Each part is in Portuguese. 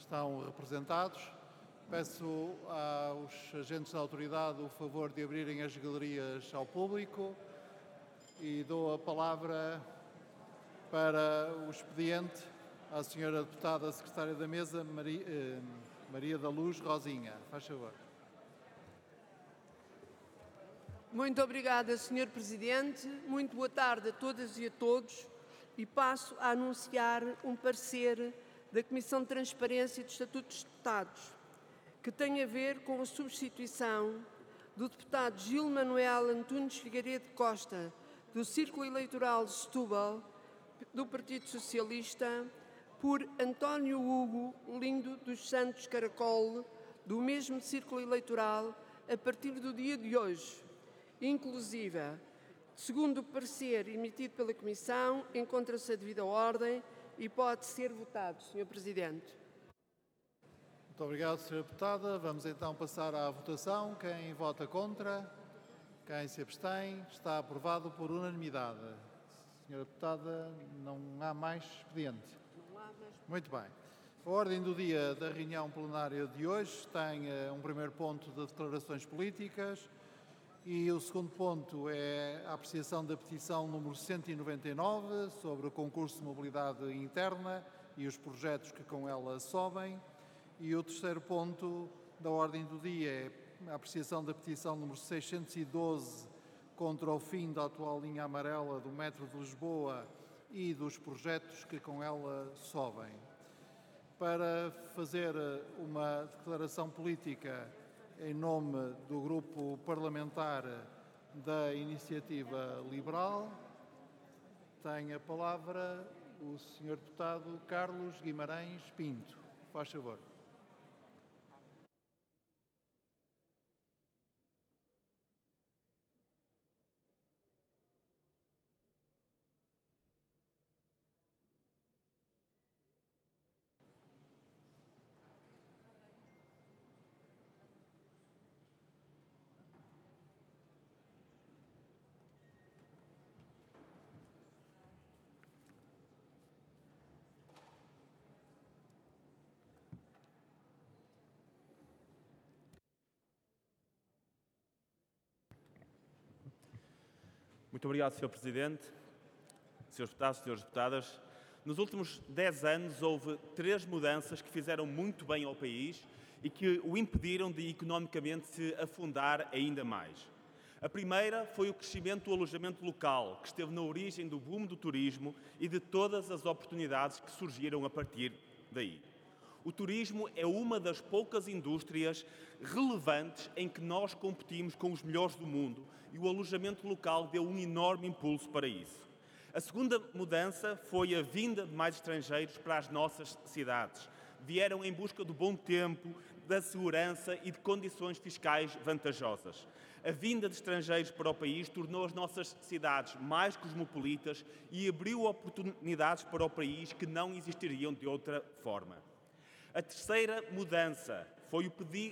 estão representados. Peço aos agentes da autoridade o favor de abrirem as galerias ao público e dou a palavra para o expediente à senhora deputada secretária da Mesa, Maria da Luz Rosinha. Faz favor. Muito obrigada, Sr. Presidente. Muito boa tarde a todas e a todos. E passo a anunciar um parecer da Comissão de Transparência e do Estatuto dos Deputados, que tem a ver com a substituição do deputado Gil Manuel Antunes Figueiredo Costa, do Círculo Eleitoral de Setúbal, do Partido Socialista, por António Hugo Lindo dos Santos Caracol, do mesmo Círculo Eleitoral, a partir do dia de hoje. Inclusive, segundo o parecer emitido pela Comissão, encontra-se a devida ordem e pode ser votado, Sr. Presidente. Muito obrigado, Sra. Deputada. Vamos então passar à votação. Quem vota contra? Quem se abstém? Está aprovado por unanimidade. Sra. Deputada, não há mais expediente? Não há mais. Muito bem. A ordem do dia da reunião plenária de hoje tem um primeiro ponto de declarações políticas e o segundo ponto é a apreciação da petição número 199 sobre o concurso de mobilidade interna e os projetos que com ela sobem. E o terceiro ponto da ordem do dia é a apreciação da petição número 612 contra o fim da atual linha amarela do metro de Lisboa e dos projetos que com ela sobem. Para fazer uma declaração política em nome do Grupo Parlamentar da Iniciativa Liberal, tem a palavra o Sr. Deputado Carlos Guimarães Pinto. Faz favor. Muito obrigado, Sr. Presidente, Srs. Deputados, Sras. Deputadas. Nos últimos 10 anos houve 3 mudanças que fizeram muito bem ao país e que o impediram de economicamente se afundar ainda mais. A primeira foi o crescimento do alojamento local, que esteve na origem do boom do turismo e de todas as oportunidades que surgiram a partir daí. O turismo é uma das poucas indústrias relevantes em que nós competimos com os melhores do mundo e o alojamento local deu um enorme impulso para isso. A segunda mudança foi a vinda de mais estrangeiros para as nossas cidades. Vieram em busca do bom tempo, da segurança e de condições fiscais vantajosas. A vinda de estrangeiros para o país tornou as nossas cidades mais cosmopolitas e abriu oportunidades para o país que não existiriam de outra forma. A terceira mudança foi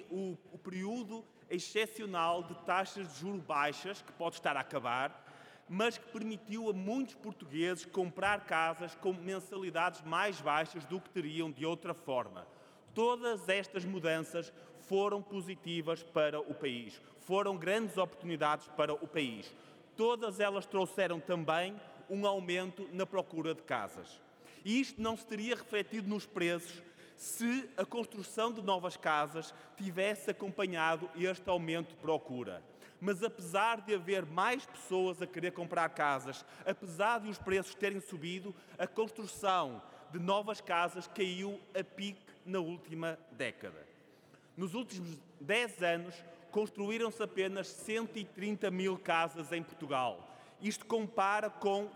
o período excepcional de taxas de juros baixas, que pode estar a acabar, mas que permitiu a muitos portugueses comprar casas com mensalidades mais baixas do que teriam de outra forma. Todas estas mudanças foram positivas para o país, foram grandes oportunidades para o país. Todas elas trouxeram também um aumento na procura de casas. E isto não se teria refletido nos preços se a construção de novas casas tivesse acompanhado este aumento de procura. Mas apesar de haver mais pessoas a querer comprar casas, apesar de os preços terem subido, a construção de novas casas caiu a pique na última década. Nos últimos 10 anos, construíram-se apenas 130 mil casas em Portugal. Isto compara com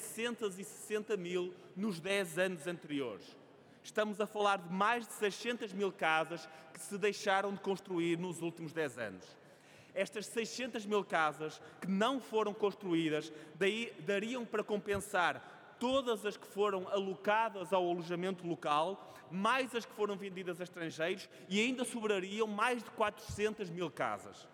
760 mil nos 10 anos anteriores. Estamos a falar de mais de 600 mil casas que se deixaram de construir nos últimos 10 anos. Estas 600 mil casas que não foram construídas dariam para compensar todas as que foram alocadas ao alojamento local, mais as que foram vendidas a estrangeiros e ainda sobrariam mais de 400 mil casas.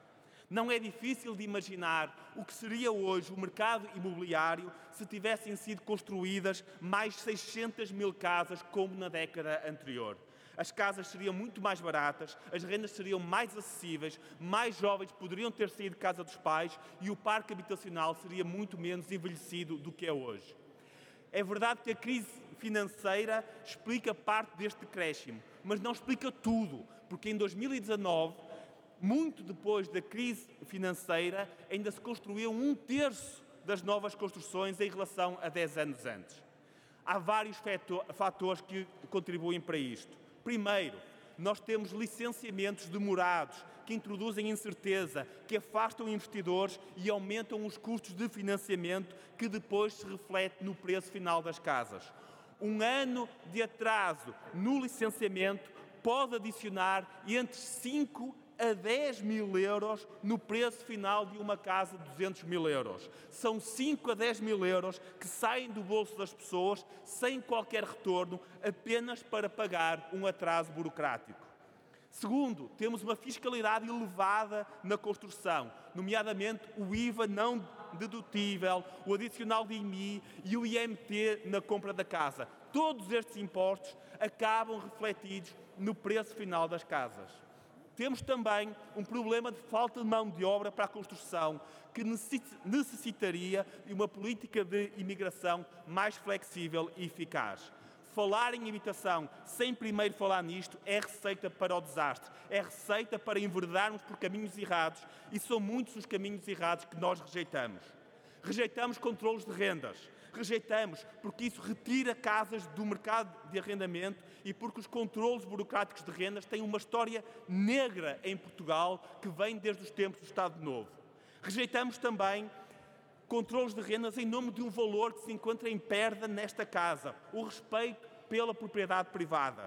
Não é difícil de imaginar o que seria hoje o mercado imobiliário se tivessem sido construídas mais 600 mil casas como na década anterior. As casas seriam muito mais baratas, as rendas seriam mais acessíveis, mais jovens poderiam ter saído de casa dos pais e o parque habitacional seria muito menos envelhecido do que é hoje. É verdade que a crise financeira explica parte deste decréscimo, mas não explica tudo, porque em 2019, muito depois da crise financeira, ainda se construiu 1/3 das novas construções em relação a 10 anos antes. Há vários fatores que contribuem para isto. Primeiro, nós temos licenciamentos demorados, que introduzem incerteza, que afastam investidores e aumentam os custos de financiamento, que depois se reflete no preço final das casas. Um ano de atraso no licenciamento pode adicionar entre 5 a 10 mil euros no preço final de uma casa de 200 mil euros. São 5 a 10 mil euros que saem do bolso das pessoas sem qualquer retorno, apenas para pagar um atraso burocrático. Segundo, temos uma fiscalidade elevada na construção, nomeadamente o IVA não dedutível, o adicional de IMI e o IMT na compra da casa. Todos estes impostos acabam refletidos no preço final das casas. Temos também um problema de falta de mão de obra para a construção, que necessitaria de uma política de imigração mais flexível e eficaz. Falar em habitação sem primeiro falar nisto é receita para o desastre, é receita para enverdarmos por caminhos errados, e são muitos os caminhos errados que nós rejeitamos. Rejeitamos controlos de rendas, rejeitamos porque isso retira casas do mercado de arrendamento e porque os controlos burocráticos de rendas têm uma história negra em Portugal que vem desde os tempos do Estado Novo. Rejeitamos também controlos de rendas em nome de um valor que se encontra em perda nesta casa, o respeito pela propriedade privada.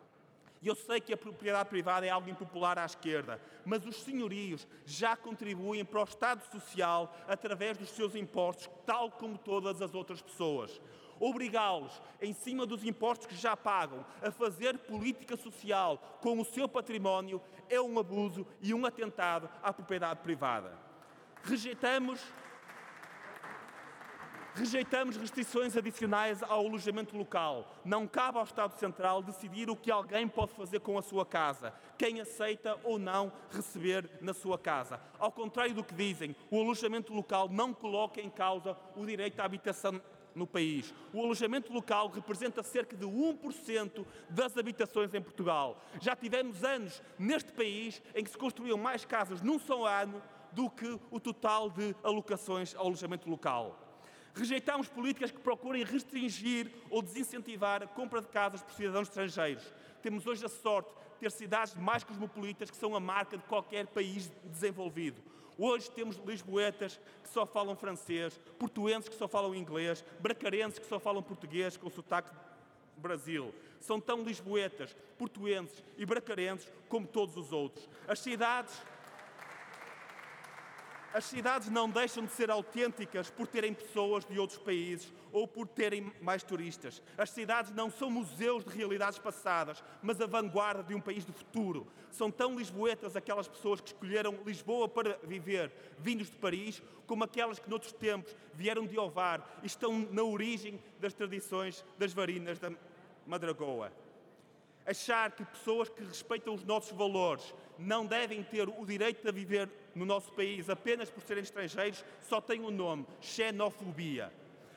E eu sei que a propriedade privada é algo impopular à esquerda, mas os senhorios já contribuem para o Estado Social através dos seus impostos, tal como todas as outras pessoas. Obrigá-los, em cima dos impostos que já pagam, a fazer política social com o seu património é um abuso e um atentado à propriedade privada. Rejeitamos restrições adicionais ao alojamento local. Não cabe ao Estado Central decidir o que alguém pode fazer com a sua casa, quem aceita ou não receber na sua casa. Ao contrário do que dizem, o alojamento local não coloca em causa o direito à habitação no país. O alojamento local representa cerca de 1% das habitações em Portugal. Já tivemos anos neste país em que se construíam mais casas num só ano do que o total de alocações ao alojamento local. Rejeitamos políticas que procurem restringir ou desincentivar a compra de casas por cidadãos estrangeiros. Temos hoje a sorte de ter cidades mais cosmopolitas que são a marca de qualquer país desenvolvido. Hoje temos lisboetas que só falam francês, portuenses que só falam inglês, bracarenses que só falam português com sotaque do Brasil. São tão lisboetas, portuenses e bracarenses como todos os outros. As cidades não deixam de ser autênticas por terem pessoas de outros países ou por terem mais turistas. As cidades não são museus de realidades passadas, mas a vanguarda de um país do futuro. São tão lisboetas aquelas pessoas que escolheram Lisboa para viver, vindos de Paris, como aquelas que noutros tempos vieram de Ovar e estão na origem das tradições das varinas da Madragoa. Achar que pessoas que respeitam os nossos valores não devem ter o direito de viver no nosso país apenas por serem estrangeiros só tem um nome: xenofobia.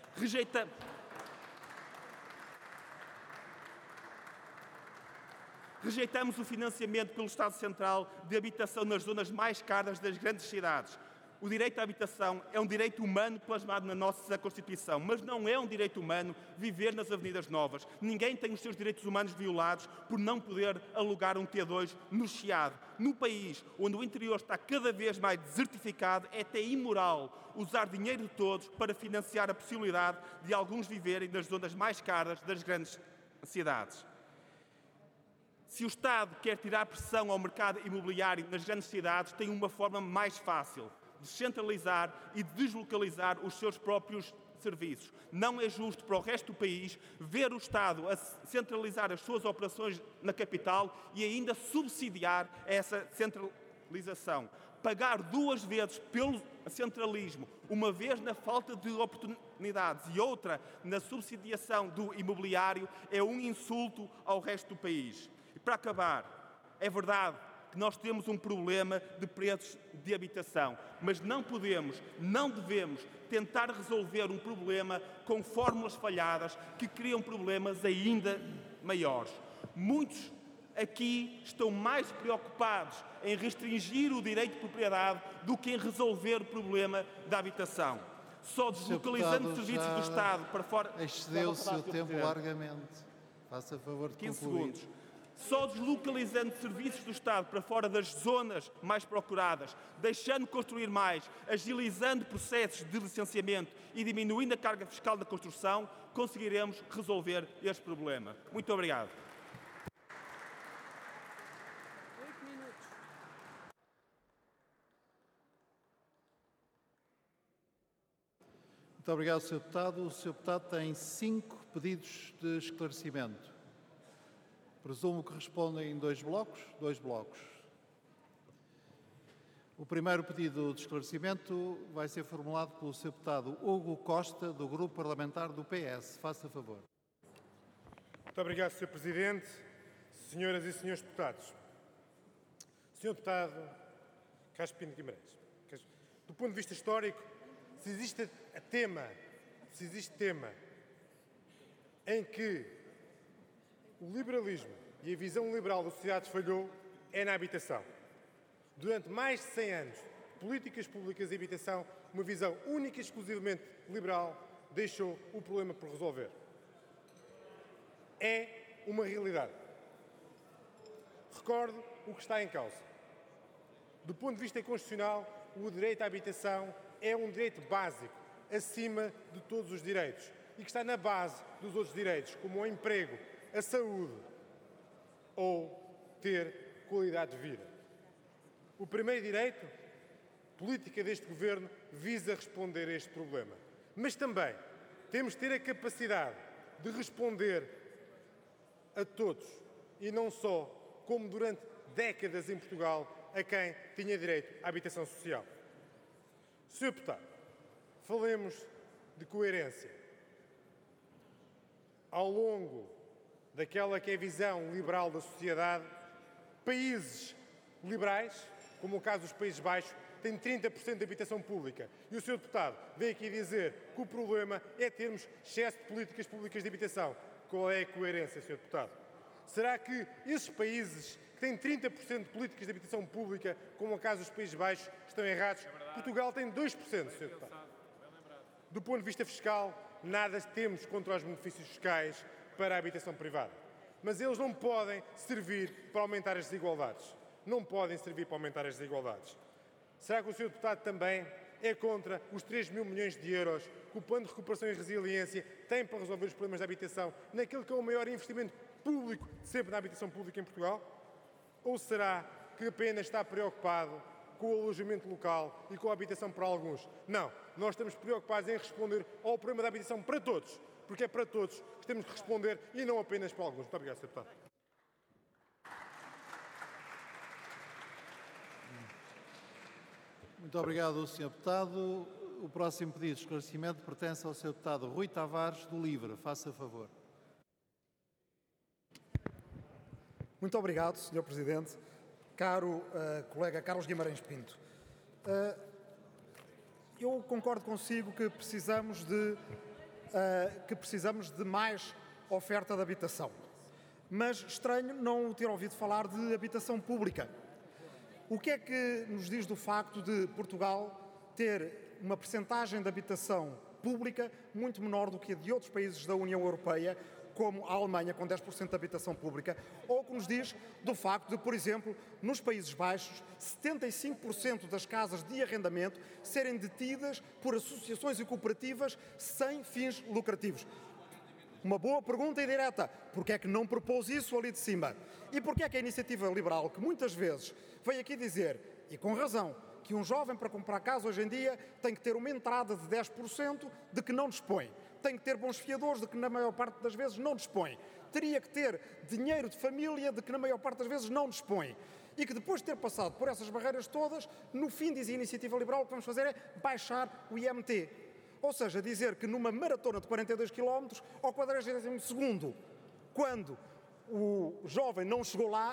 Rejeitamos o financiamento pelo Estado Central de habitação nas zonas mais caras das grandes cidades. O direito à habitação é um direito humano plasmado na nossa Constituição, mas não é um direito humano viver nas avenidas novas. Ninguém tem os seus direitos humanos violados por não poder alugar um T2 no Chiado. No país onde o interior está cada vez mais desertificado, é até imoral usar dinheiro de todos para financiar a possibilidade de alguns viverem nas zonas mais caras das grandes cidades. Se o Estado quer tirar pressão ao mercado imobiliário nas grandes cidades, tem uma forma mais fácil: descentralizar e deslocalizar os seus próprios serviços. Não é justo para o resto do país ver o Estado a centralizar as suas operações na capital e ainda subsidiar essa centralização. pagar 2 vezes pelo centralismo, uma vez na falta de oportunidades e outra na subsidiação do imobiliário, é um insulto ao resto do país. E para acabar, é verdade que nós temos um problema de preços de habitação, mas não podemos, não devemos tentar resolver um problema com fórmulas falhadas que criam problemas ainda maiores. Muitos aqui estão mais preocupados em restringir o direito de propriedade do que em resolver o problema da habitação. Só deslocalizando serviços do Estado para fora... Excedeu o seu tempo largamente. Faça favor de 15 concluir. segundos. Só deslocalizando serviços do Estado para fora das zonas mais procuradas, deixando construir mais, agilizando processos de licenciamento e diminuindo a carga fiscal da construção, conseguiremos resolver este problema. Muito obrigado. 8 minutos. Muito obrigado, Sr. Deputado. O Sr. Deputado tem 5 pedidos de esclarecimento. Presumo que respondem em 2 blocos? 2 blocos. O primeiro pedido de esclarecimento vai ser formulado pelo Sr. Deputado Hugo Costa, do Grupo Parlamentar do PS. Faça favor. Muito obrigado, Sr. Presidente, senhoras e senhores deputados. Sr. Deputado Carlos Pinto Guimarães, do ponto de vista histórico, se existe tema em que o liberalismo e a visão liberal da sociedade falhou, é na habitação. Durante mais de 100 anos, políticas públicas de habitação, uma visão única e exclusivamente liberal, deixou o problema por resolver. É uma realidade. Recordo o que está em causa. Do ponto de vista constitucional, o direito à habitação é um direito básico, acima de todos os direitos, e que está na base dos outros direitos, como o emprego, a saúde ou ter qualidade de vida. O primeiro direito, política deste Governo, visa responder a este problema. Mas também temos de ter a capacidade de responder a todos, e não só, como durante décadas em Portugal, a quem tinha direito à habitação social. Sr. Deputado, falemos de coerência. Ao longo daquela que é a visão liberal da sociedade, países liberais, como o caso dos Países Baixos, têm 30% de habitação pública. E o Sr. Deputado veio aqui dizer que o problema é termos excesso de políticas públicas de habitação. Qual é a coerência, Sr. Deputado? Será que esses países que têm 30% de políticas de habitação pública, como o caso dos Países Baixos, estão errados? Portugal tem 2%, Sr. Deputado. Do ponto de vista fiscal, nada temos contra os benefícios fiscais para a habitação privada. Mas eles não podem servir para aumentar as desigualdades. Não podem servir para aumentar as desigualdades. Será que o Sr. Deputado também é contra os 3 mil milhões de euros que o Plano de Recuperação e Resiliência tem para resolver os problemas da habitação, naquele que é o maior investimento público sempre na habitação pública em Portugal? Ou será que apenas está preocupado com o alojamento local e com a habitação para alguns? Não, nós estamos preocupados em responder ao problema da habitação para todos, porque é para todos que temos que responder e não apenas para alguns. Muito obrigado, Sr. Deputado. Muito obrigado, Sr. Deputado. O próximo pedido de esclarecimento pertence ao Sr. Deputado Rui Tavares, do LIVRE. Faça favor. Muito obrigado, Sr. Presidente. Caro colega Carlos Guimarães Pinto, eu concordo consigo que precisamos de mais oferta de habitação, mas estranho não ter ouvido falar de habitação pública. O que é que nos diz do facto de Portugal ter uma percentagem de habitação pública muito menor do que a de outros países da União Europeia, como a Alemanha, com 10% de habitação pública, ou que nos diz do facto de, por exemplo, nos Países Baixos, 75% das casas de arrendamento serem detidas por associações e cooperativas sem fins lucrativos? Uma boa pergunta e direta. Porquê é que não propôs isso ali de cima? E porquê é que a iniciativa liberal, que muitas vezes veio aqui dizer, e com razão, que um jovem para comprar casa hoje em dia tem que ter uma entrada de 10% de que não dispõe, tem que ter bons fiadores, de que na maior parte das vezes não dispõe. Teria que ter dinheiro de família, de que na maior parte das vezes não dispõe. E que depois de ter passado por essas barreiras todas, no fim, diz a Iniciativa Liberal, o que vamos fazer é baixar o IMT. Ou seja, dizer que numa maratona de 42 km, ao 42º, quando o jovem não chegou lá,